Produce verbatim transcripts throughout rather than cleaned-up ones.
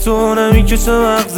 تو نمیکشه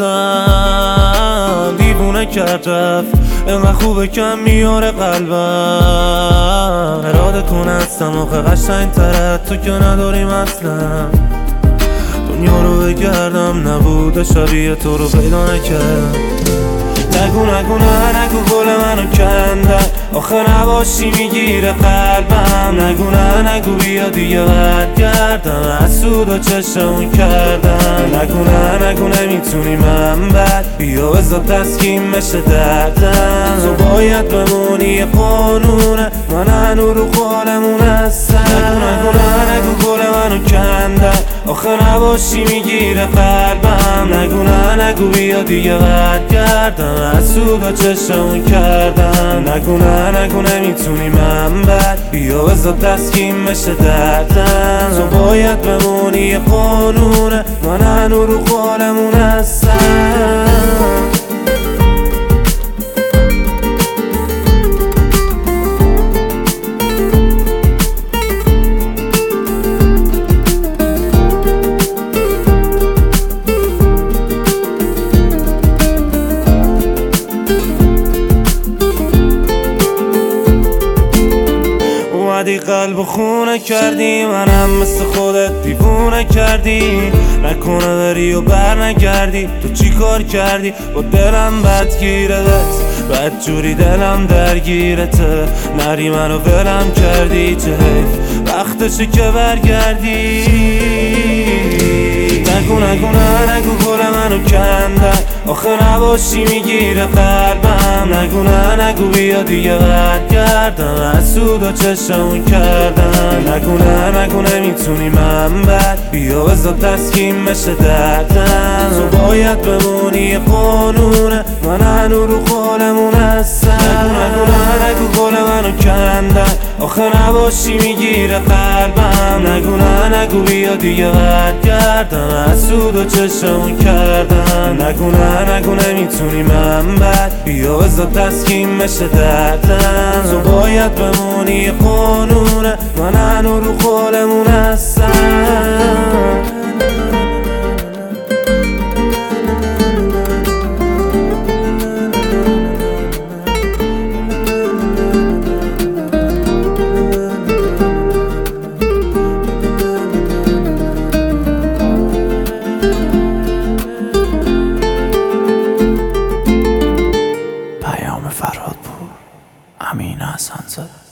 مغزم، دیوونه کرد رفت اینقدر خوبه کم میاره قلبم. اراده کن هستم آخه قشنگ تره تو که نداریم اصلا. دنیا رو بگردم نبوده شبیه تو رو پیدا نکردم. نگو نگو نه نگو گل منو کندن، آخه نباشی میگیره قلبم. نگو نه نگو بیا دیگه برگردم، از سود و چشمون کردن. نگو نه نگو نمیتونی من بد، بیا بذار تسکین بشه دردم. تو باید بمونی قانونه، من هنو رو خالمون هستم. نگو نگو نه نگو گل منو کندن، آخه نباشی میگیره قلبم. نگو نه نگو بیا دیگه برگردم، از سود و چشمون کردن. نگو نه نگو نمیتونی من بد، بیا بذار تسکین بشه دردم. تو باید بمونی قانونه، من هنو رو خالمون هستم. اومدی قلب و خونه کردی، منم مثل خودت دیوونه کردی. نکنه بری و بر نگردی، تو چی کار کردی با دلم بدگیرت؟ بد جوری دلم درگیرته، نری منو ولم کردی. چه حیف وقتشه که برگردی. نگو نگو نه نگو گل منو کندن، آخه نباشی میگیره قلبم. نگو نه نگو بیا دیگه برگردم، از سود و چشمون کردن. نگو نه نگو نمیتونی من بد، بیا بذار تسکین بشه دردم. تو باید بمونی قانونه، من هنو رو خالمون هستم. نگو نه نگو گل منو کندن، آخه نباشی میگیره قلبم. نگو نه نگو بیا دیگه برگردم، از سود و چشمون کردن. نگو نه نگو نمیتونی من بد، بیا بذار تسکین بشه دردم. تو باید بمونی قانونه، من هنو رو خالمون هستم. فرهاد پور، امین حسن زاده.